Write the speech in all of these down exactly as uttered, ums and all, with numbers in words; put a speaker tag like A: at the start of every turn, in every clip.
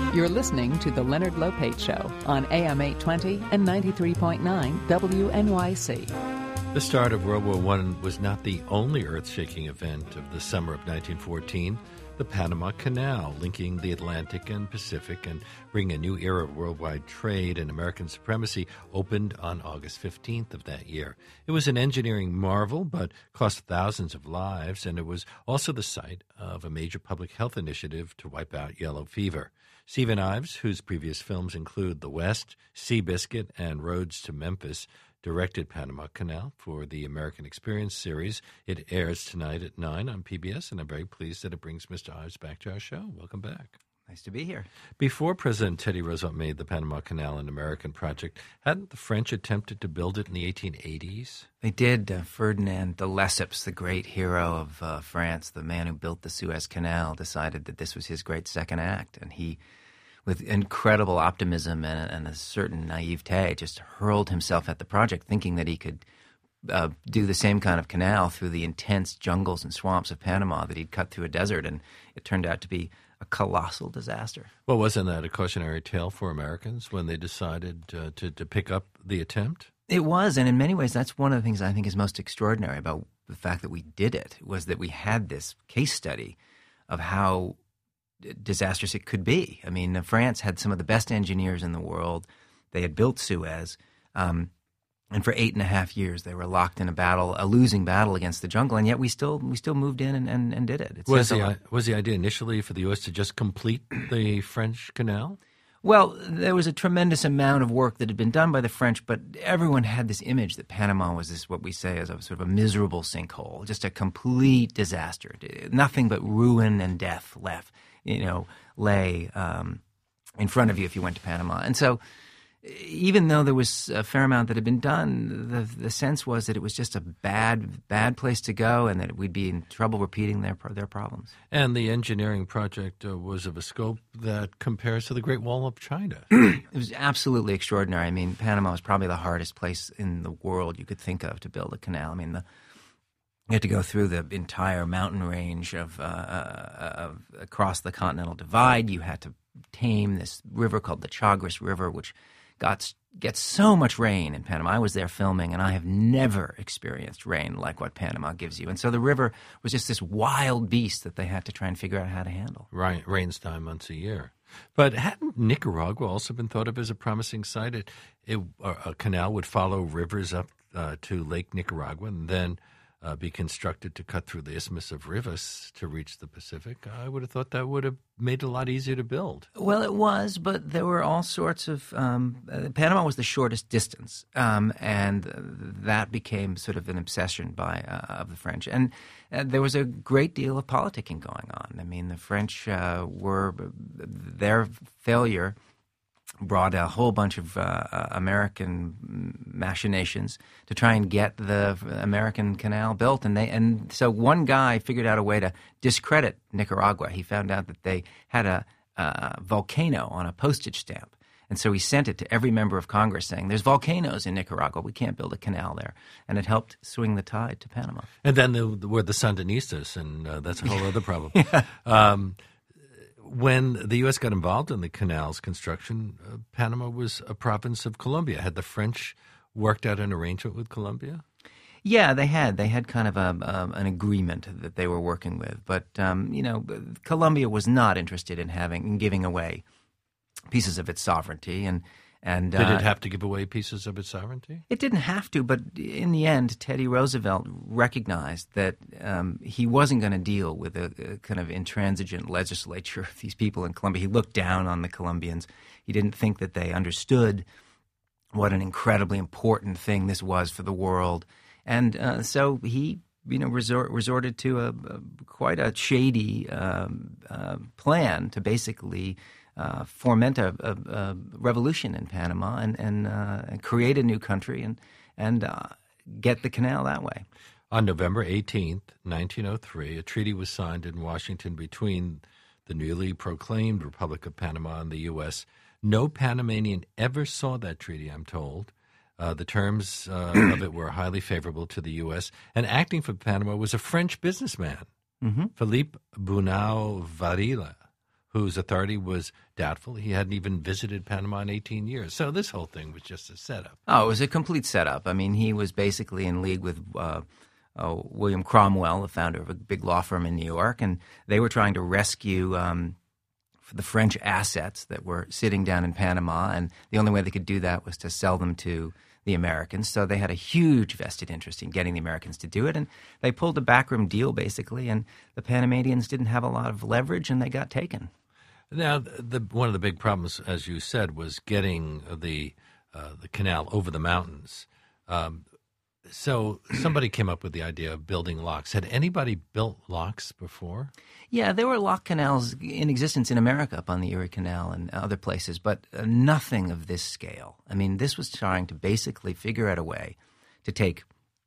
A: You're listening to The Leonard Lopate Show on A M eight twenty and ninety-three point nine W N Y C.
B: The start of World War One was not the only earth-shaking event of the summer of nineteen fourteen. The Panama Canal, linking the Atlantic and Pacific and bringing a new era of worldwide trade and American supremacy, opened on August fifteenth of that year. It was an engineering marvel, but cost thousands of lives, and it was also the site of a major public health initiative to wipe out yellow fever. Stephen Ives, whose previous films include The West, Seabiscuit, and Roads to Memphis, directed Panama Canal for the American Experience series. It airs tonight at nine on P B S, and I'm very pleased that it brings Mister Ives back to our show. Welcome back.
C: Nice to be here.
B: Before President Teddy Roosevelt made the Panama Canal an American project, hadn't the French attempted to build it in the eighteen eighties?
C: They did. Uh, Ferdinand de Lesseps, the great hero of uh, France, the man who built the Suez Canal, decided that this was his great second act, and he, with incredible optimism and, and a certain naivete, just hurled himself at the project, thinking that he could uh, do the same kind of canal through the intense jungles and swamps of Panama that he'd cut through a desert, and it turned out to be a colossal disaster.
B: Well, wasn't that a cautionary tale for Americans when they decided uh, to, to pick up the attempt?
C: It was, and in many ways, that's one of the things I think is most extraordinary about the fact that we did it, was that we had this case study of how disastrous it could be. I mean, France had some of the best engineers in the world. They had built Suez, um, and for eight and a half years they were locked in a battle, a losing battle against the jungle, and yet we still we still moved in and, and, and did it. it
B: was the was the idea initially for the U S to just complete the French canal?
C: Well, there was a tremendous amount of work that had been done by the French, but everyone had this image that Panama was this, what we say is a sort of a miserable sinkhole, just a complete disaster, nothing but ruin and death left. You know, lay um, in front of you if you went to Panama. And so even though there was a fair amount that had been done, the, the sense was that it was just a bad, bad place to go and that we'd be in trouble repeating their their problems.
B: And the engineering project uh, was of a scope that compares to the Great Wall of China.
C: It was absolutely extraordinary. I mean, Panama was probably the hardest place in the world you could think of to build a canal. I mean, the You had to go through the entire mountain range of, uh, uh, of across the Continental Divide. You had to tame this river called the Chagres River, which got gets so much rain in Panama. I was there filming, and I have never experienced rain like what Panama gives you. And so the river was just this wild beast that they had to try and figure out how to handle.
B: Right, rains nine months a year. But hadn't Nicaragua also been thought of as a promising site? It, it, a canal would follow rivers up uh, to Lake Nicaragua, and then Uh, be constructed to cut through the Isthmus of Rivas to reach the Pacific. I would have thought that would have made it a lot easier to build.
C: Well, it was, but there were all sorts of um, – uh, Panama was the shortest distance, um, and that became sort of an obsession by uh, of the French. And uh, there was a great deal of politicking going on. I mean, the French uh, were – their failure – brought a whole bunch of uh, American machinations to try and get the American canal built. And they and so one guy figured out a way to discredit Nicaragua. He found out that they had a, a volcano on a postage stamp. And so he sent it to every member of Congress saying, there's volcanoes in Nicaragua. We can't build a canal there. And it helped swing the tide to Panama.
B: And then there were the Sandinistas, and uh, that's a whole other problem. yeah. um, When the U S got involved in the canal's construction, uh, Panama was a province of Colombia. Had the French worked out an arrangement with Colombia?
C: Yeah, they had. They had kind of a, um, an agreement that they were working with. But, um, you know, Colombia was not interested in having in giving away pieces of its sovereignty. And, and
B: Did
C: uh,
B: it have to give away pieces of its sovereignty?
C: It didn't have to, but in the end, Teddy Roosevelt recognized that um, he wasn't going to deal with a, a kind of intransigent legislature of these people in Colombia. He looked down on the Colombians. He didn't think that they understood what an incredibly important thing this was for the world. And uh, so he, you know, resort, resorted to a, a quite a shady um, uh, plan to basically uh, foment a, a, a revolution in Panama and and, uh, and create a new country and and uh, get the canal that way.
B: On November eighteenth, nineteen oh three, a treaty was signed in Washington between the newly proclaimed Republic of Panama and the U S. No Panamanian ever saw that treaty, I'm told. Uh, the terms uh, of it were highly favorable to the U S, and acting for Panama was a French businessman, mm-hmm. Philippe Bunau Varilla, whose authority was doubtful. He hadn't even visited Panama in eighteen years. So this whole thing was just a setup.
C: Oh, it was a complete setup. I mean, he was basically in league with uh, uh, William Cromwell, the founder of a big law firm in New York, and they were trying to rescue um, the French assets that were sitting down in Panama, and the only way they could do that was to sell them to the Americans. So they had a huge vested interest in getting the Americans to do it, and they pulled a backroom deal, basically, and the Panamanians didn't have a lot of leverage, and they got taken.
B: Now, the, one of the big problems, as you said, was getting the uh, the canal over the mountains. Um, so somebody came up with the idea of building locks. Had anybody built locks before?
C: Yeah, there were lock canals in existence in America up on the Erie Canal and other places, but uh, nothing of this scale. I mean, this was trying to basically figure out a way to take,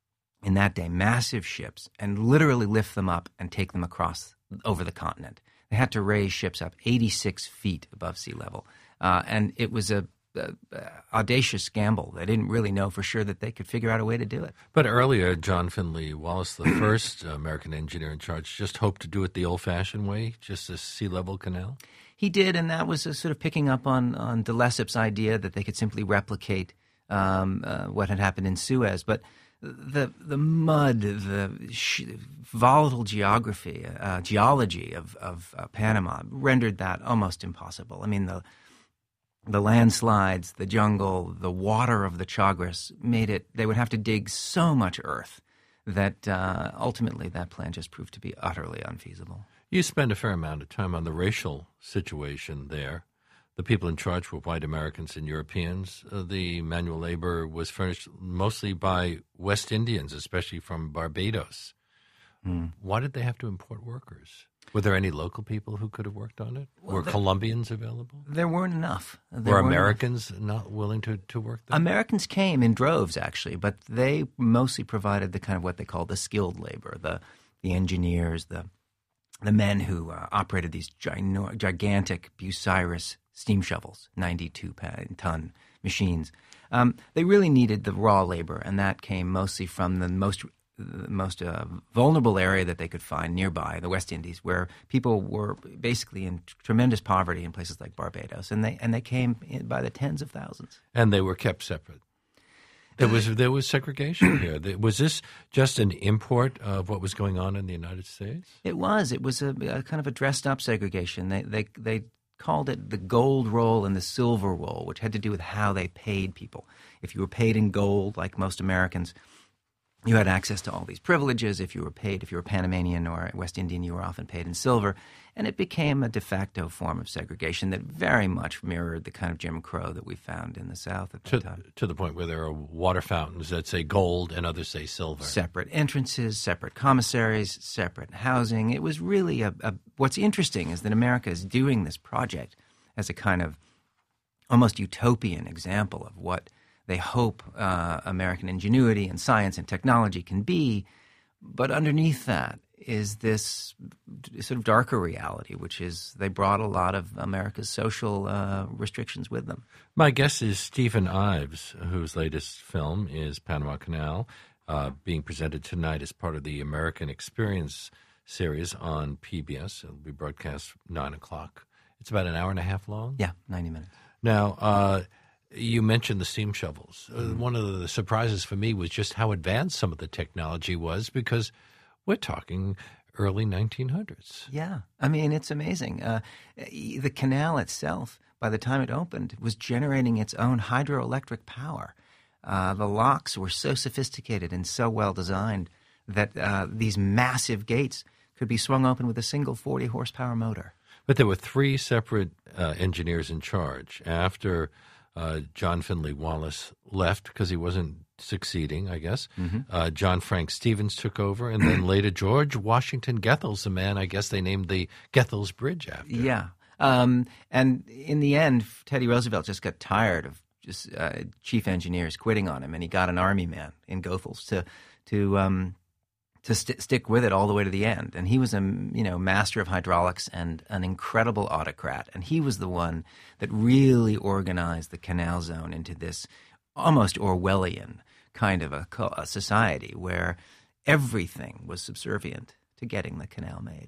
C: in that day, massive ships and literally lift them up and take them across over the continent. They had to raise ships up eighty-six feet above sea level, uh, and it was a, a, a audacious gamble. They didn't really know for sure that they could figure out a way to do it.
B: But earlier, John Finley Wallace, the first American engineer in charge, just hoped to do it the old-fashioned way, just a sea-level canal?
C: He did, and that was a sort of picking up on, on de Lessep's idea that they could simply replicate um, uh, what had happened in Suez. But the the mud, the sh- volatile geography, uh, geology of of uh, Panama rendered that almost impossible. I mean, the the landslides, the jungle, the water of the Chagres made it. They would have to dig so much earth that uh, ultimately that plan just proved to be utterly unfeasible.
B: You spend a fair amount of time on the racial situation there. The people in charge were white Americans and Europeans. Uh, the manual labor was furnished mostly by West Indians, especially from Barbados. Mm. Why did they have to import workers? Were there any local people who could have worked on it? Well, were there, Colombians available?
C: There weren't enough. There
B: were Americans enough. not willing to, to work there?
C: Americans came in droves, actually, but they mostly provided the kind of what they call the skilled labor, the the engineers, the the men who uh, operated these gino- gigantic Bucyrus steam shovels, ninety-two ton machines. Um, they really needed the raw labor, and that came mostly from the most the most uh, vulnerable area that they could find nearby, the West Indies, where people were basically in tremendous poverty in places like Barbados, and they and they came in by the tens of thousands.
B: And they were kept separate. There was there was segregation here. Was this just an import of what was going on in the United States?
C: It was. It was a, a kind of a dressed-up segregation. They they they called it the gold roll and the silver roll, which had to do with how they paid people. If you were paid in gold, like most Americans, you had access to all these privileges. If you were paid, if you were Panamanian or West Indian, you were often paid in silver. And it became a de facto form of segregation that very much mirrored the kind of Jim Crow that we found in the South at that
B: to,
C: time.
B: To the point where there are water fountains that say gold and others say silver.
C: Separate entrances, separate commissaries, separate housing. It was really a, a – what's interesting is that America is doing this project as a kind of almost utopian example of what – they hope uh, American ingenuity and science and technology can be, but underneath that is this sort of darker reality, which is they brought a lot of America's social uh, restrictions with them.
B: My guest is Stephen Ives, whose latest film is Panama Canal, uh, being presented tonight as part of the American Experience series on P B S. It'll be broadcast nine o'clock. It's about an hour and a half long?
C: Yeah, ninety minutes.
B: Now, uh, you mentioned the steam shovels. Uh, one of the surprises for me was just how advanced some of the technology was, because we're talking early nineteen hundreds.
C: Yeah. I mean, it's amazing. Uh, the canal itself, by the time it opened, was generating its own hydroelectric power. Uh, the locks were so sophisticated and so well designed that uh, these massive gates could be swung open with a single forty horsepower motor.
B: But there were three separate uh, engineers in charge. After Uh, John Finley Wallace left because he wasn't succeeding, I guess. Mm-hmm. Uh, John Frank Stevens took over, and then later George Washington Goethals, the man I guess they named the Goethals Bridge after.
C: Yeah. Um, and in the end, Teddy Roosevelt just got tired of just uh, chief engineers quitting on him, and he got an army man in Goethals to to um, to st- stick with it all the way to the end. And he was a you know master of hydraulics and an incredible autocrat. And he was the one that really organized the canal zone into this almost Orwellian kind of a, a society where everything was subservient to getting the canal made.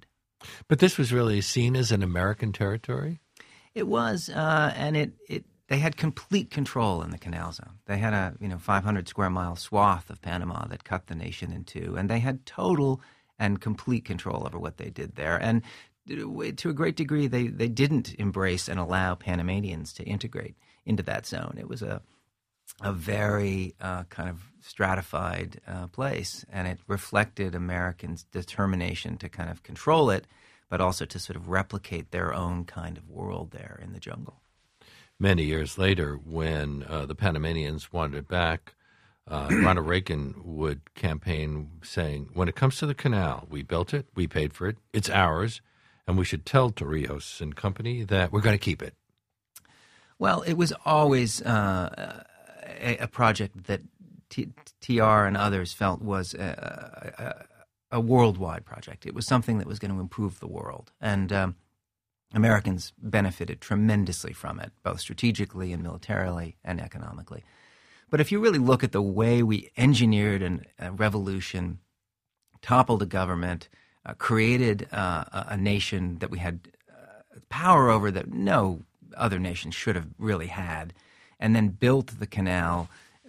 B: But this was really seen as an American territory?
C: It was, uh, and it, it they had complete control in the Canal Zone. They had a you know five hundred square mile swath of Panama that cut the nation in two, and they had total and complete control over what they did there. And to a great degree, they, they didn't embrace and allow Panamanians to integrate into that zone. It was a a very uh, kind of stratified uh, place, and it reflected Americans' determination to kind of control it, but also to sort of replicate their own kind of world there in the jungle.
B: Many years later, when uh, the Panamanians wanted it back, uh, Ronald Reagan would campaign saying, when it comes to the canal, we built it, we paid for it, it's ours, and we should tell Torrijos and company that we're going to keep it.
C: Well, it was always uh, a, a project that T- TR and others felt was a, a, a worldwide project. It was something that was going to improve the world. And um, Americans benefited tremendously from it, both strategically and militarily and economically. But if you really look at the way we engineered an, a revolution, toppled a government, uh, created uh, a, a nation that we had uh, power over that no other nation should have really had, and then built the canal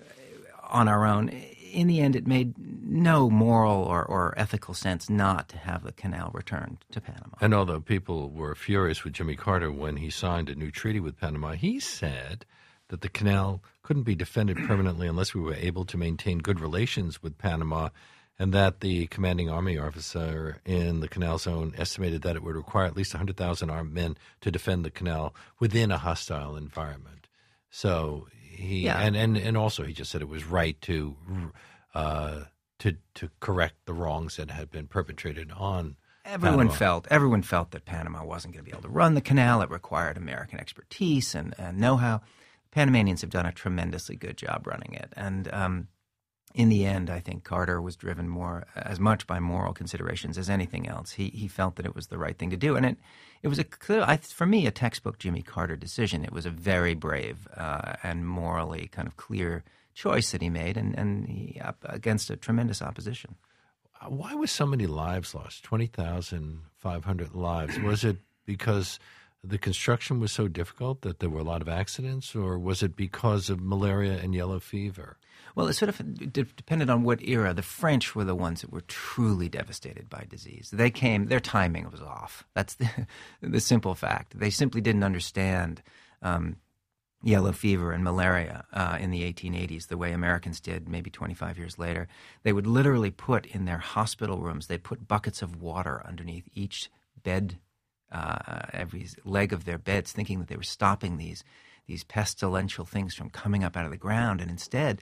C: on our own, in the end it made no moral or, or ethical sense not to have the canal returned to Panama.
B: And although people were furious with Jimmy Carter when he signed a new treaty with Panama, he said that the canal couldn't be defended permanently unless we were able to maintain good relations with Panama, and that the commanding army officer in the canal zone estimated that it would require at least one hundred thousand armed men to defend the canal within a hostile environment. So he yeah. and, and, and also he just said it was right to uh, to to correct the wrongs that had been perpetrated on
C: Everyone
B: Panama.
C: felt everyone felt that Panama wasn't going to be able to run the canal. It required American expertise and, and know-how. Panamanians have done a tremendously good job running it, and um, in the end, I think Carter was driven more as much by moral considerations as anything else. He he felt that it was the right thing to do, and it it was a clear, I, for me, a textbook Jimmy Carter decision. It was a very brave uh, and morally kind of clear choice that he made, and and he, up against a tremendous opposition.
B: Why was so many lives lost? Twenty thousand five hundred lives. Was it because the construction was so difficult that there were a lot of accidents, or was it because of malaria and yellow fever?
C: Well, it sort of d- depended on what era. The French were the ones that were truly devastated by disease. They came, their timing was off. That's the, the simple fact. They simply didn't understand um, yellow fever and malaria uh, in the eighteen eighties the way Americans did maybe twenty-five years later. They would literally put in their hospital rooms, they put buckets of water underneath each bed, uh, every leg of their beds, thinking that they were stopping these, these pestilential things from coming up out of the ground. And instead,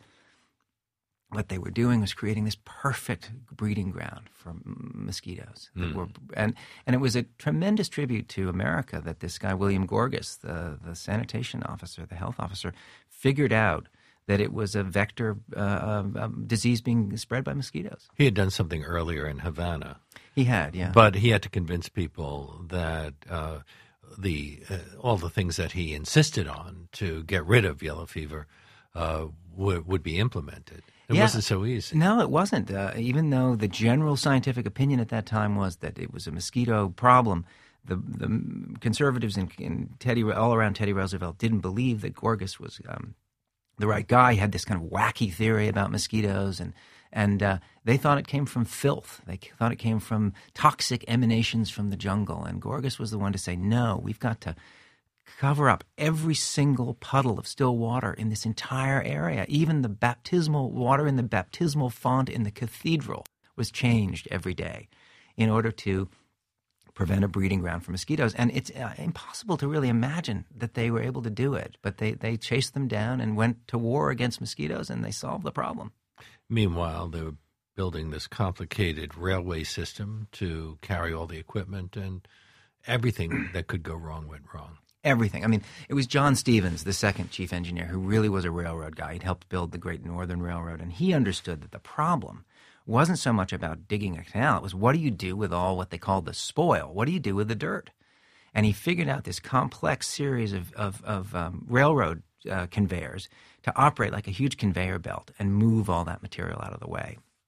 C: what they were doing was creating this perfect breeding ground for mosquitoes. That
B: mm.
C: were, and and it was a tremendous tribute to America that this guy, William Gorgas, the, the sanitation officer, the health officer, figured out that it was a vector uh, of, of disease being spread by mosquitoes.
B: He had done something earlier in Havana.
C: He had, yeah.
B: But he had to convince people that uh, the uh, all the things that he insisted on to get rid of yellow fever uh, would, would be implemented. It
C: yeah.
B: wasn't so easy.
C: No, it wasn't. Uh, even though the general scientific opinion at that time was that it was a mosquito problem, the the conservatives in, in Teddy all around Teddy Roosevelt didn't believe that Gorgas was um, the right guy. He had this kind of wacky theory about mosquitoes, and and uh, they thought it came from filth. They thought it came from toxic emanations from the jungle. And Gorgas was the one to say, no, we've got to cover up every single puddle of still water in this entire area. Even the baptismal water in the baptismal font in the cathedral was changed every day in order to prevent a breeding ground for mosquitoes. And it's uh, impossible to really imagine that they were able to do it. But they, they chased them down and went to war against mosquitoes, and they solved the problem.
B: Meanwhile, they were building this complicated railway system to carry all the equipment, and everything that could go wrong went wrong.
C: Everything. I mean, it was John Stevens, the second chief engineer, who really was a railroad guy. He'd helped build the Great Northern Railroad, and he understood that the problem wasn't so much about digging a canal. It was, what do you do with all what they called the spoil? What do you do with the dirt? And he figured out this complex series of, of, of um, railroad uh, conveyors to operate like a huge conveyor belt and move all that material out of the way.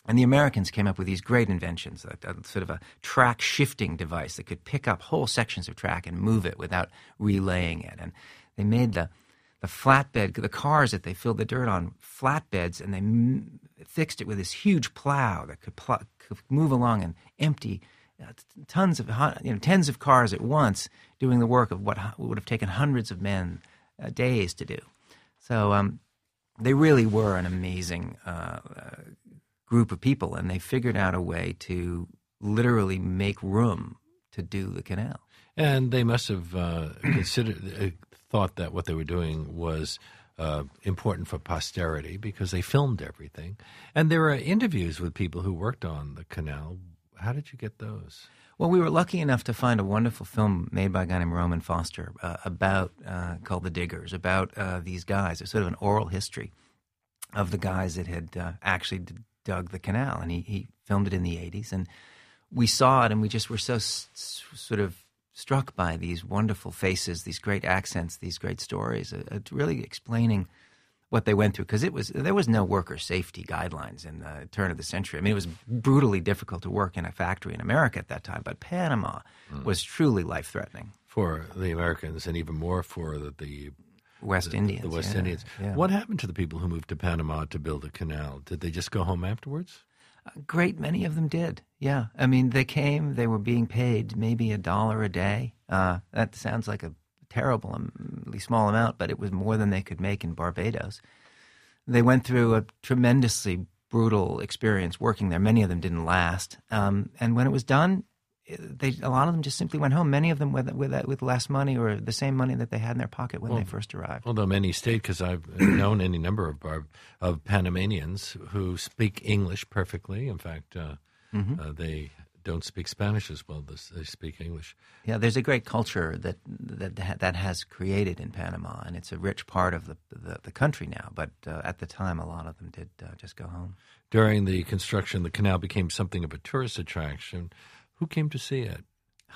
C: And the Americans came up with these great inventions, a, a sort of a track shifting device that could pick up whole sections of track and move it without relaying it. And they made the the flatbed, the cars that they filled the dirt on, flatbeds, and they m- fixed it with this huge plow that could, pl- could move along and empty uh, tons of, you know, tens of cars at once, doing the work of what would have taken hundreds of men uh, days to do. So um, they really were an amazing uh, uh, group of people, and they figured out a way to literally make room to do the canal.
B: And they must have uh, considered, uh, thought that what they were doing was uh, important for posterity because they filmed everything. And there are interviews with people who worked on the canal. How did you get those?
C: Well, we were lucky enough to find a wonderful film made by a guy named Roman Foster uh, about, uh, called The Diggers, about uh, these guys. It's sort of an oral history of the guys that had uh, actually d- dug the canal. And he, he filmed it in the eighties. And we saw it, and we just were so s- s- sort of struck by these wonderful faces, these great accents, these great stories, uh, uh, really explaining what they went through. Because it was there was no worker safety guidelines in the turn of the century. I mean, it was brutally difficult to work in a factory in America at that time. But Panama mm. was truly life-threatening.
B: For the Americans, and even more for the, the
C: West
B: the,
C: Indians.
B: The West
C: yeah,
B: Indians.
C: Yeah.
B: What happened to the people who moved to Panama to build the canal? Did they just go home afterwards?
C: A great many of them did, yeah. I mean, they came, they were being paid maybe a dollar a day. Uh, that sounds like a terribly small amount, but it was more than they could make in Barbados. They went through a tremendously brutal experience working there. Many of them didn't last. Um, and when it was done, they, a lot of them just simply went home, many of them with, with, with less money or the same money that they had in their pocket when well, they first arrived.
B: Although many stayed, because I've known any number of Bar- of Panamanians who speak English perfectly. In fact, uh, mm-hmm. uh, they don't speak Spanish as well as they speak English.
C: Yeah, there's a great culture that that that has created in Panama, and it's a rich part of the the, the country now. But uh, at the time, a lot of them did uh, just go home.
B: During the construction, the canal became something of a tourist attraction. Who came to see it?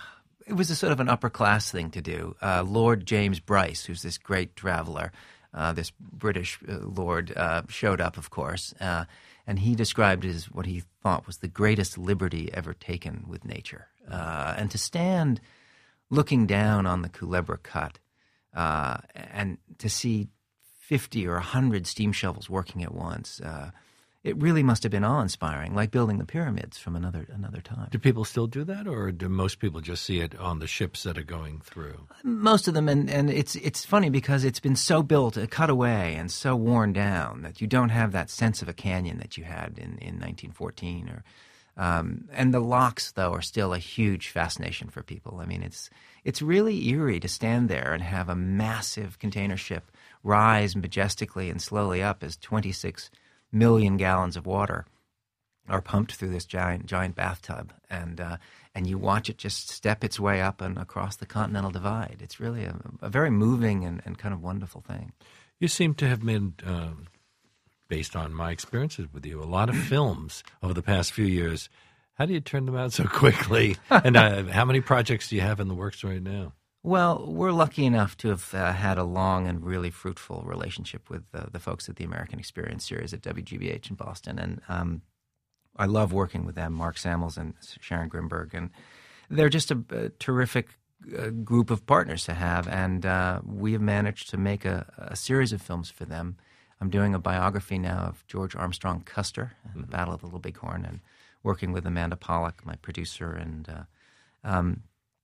C: It was a sort of an upper-class thing to do. Uh, Lord James Bryce, who's this great traveler, uh, this British uh, lord, uh, showed up, of course, uh, and he described it as what he thought was the greatest liberty ever taken with nature. Uh, and to stand looking down on the Culebra Cut uh, and to see fifty or one hundred steam shovels working at once, uh, it really must have been awe-inspiring, like building the pyramids from another another time.
B: Do people still do that, or do most people just see it on the ships that are going through?
C: Most of them, and, and it's it's funny because it's been so built, uh, cut away, and so worn down that you don't have that sense of a canyon that you had in, in nineteen fourteen. Or um, and the locks, though, are still a huge fascination for people. I mean, it's it's really eerie to stand there and have a massive container ship rise majestically and slowly up as twenty-six million gallons of water are pumped through this giant giant bathtub, and uh, and you watch it just step its way up and across the Continental Divide. It's really a, a very moving and, and kind of wonderful thing.
B: You seem to have made, uh, based on my experiences with you, a lot of films over the past few years. How do you turn them out so quickly? And uh, how many projects do you have in the works right now?
C: Well, we're lucky enough to have uh, had a long and really fruitful relationship with uh, the folks at the American Experience series at W G B H in Boston. And um, I love working with them, Mark Samuels and Sharon Grimberg. And they're just a, a terrific uh, group of partners to have. And uh, we have managed to make a, a series of films for them. I'm doing a biography now of George Armstrong Custer and mm-hmm. the Battle of the Little Bighorn, and working with Amanda Pollock, my producer, and uh, um,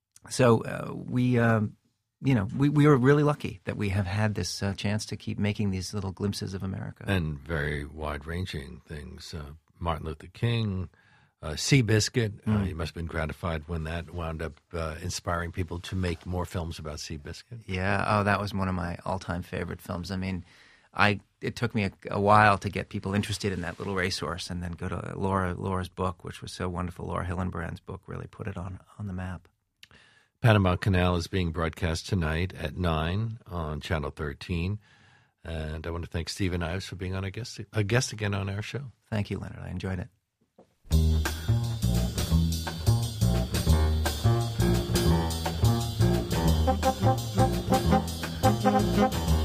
C: So uh, we, um, you know, we, we were really lucky that we have had this uh, chance to keep making these little glimpses of America.
B: And very wide-ranging things. Uh, Martin Luther King, uh, Seabiscuit. Mm. Uh, you must have been gratified when that wound up uh, inspiring people to make more films about Seabiscuit.
C: Yeah. Oh, that was one of my all-time favorite films. I mean, I it took me a, a while to get people interested in that little racehorse, and then go to Laura Laura's book, which was so wonderful. Laura Hillenbrand's book really put it on, on the map.
B: Panama Canal is being broadcast tonight at nine on Channel thirteen. And I want to thank Stephen Ives for being on a guest, a guest again on our show.
C: Thank you, Leonard. I enjoyed it.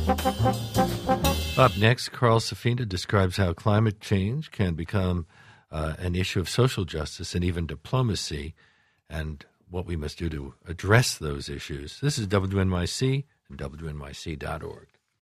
B: Up next, Carl Safina describes how climate change can become uh, an issue of social justice and even diplomacy, and what we must do to address those issues. This is W N Y C and W N Y C dot org.